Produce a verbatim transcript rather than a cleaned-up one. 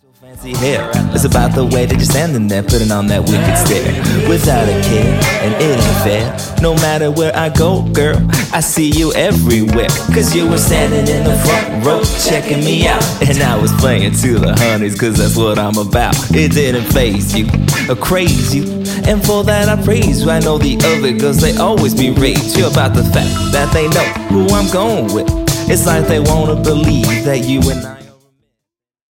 Fancy hair, it's about the way that you're standing there, putting on that wicked stare, without a care, and it ain't fair. No matter where I go, girl, I see you everywhere. Cause you were standing in the front row, checking me out, and I was playing to the honeys, cause that's what I'm about. It didn't faze you, or craze you, and for that I praise you. I know the other girls, they always berate you about the fact that they know who I'm going with. It's like they wanna believe that you and I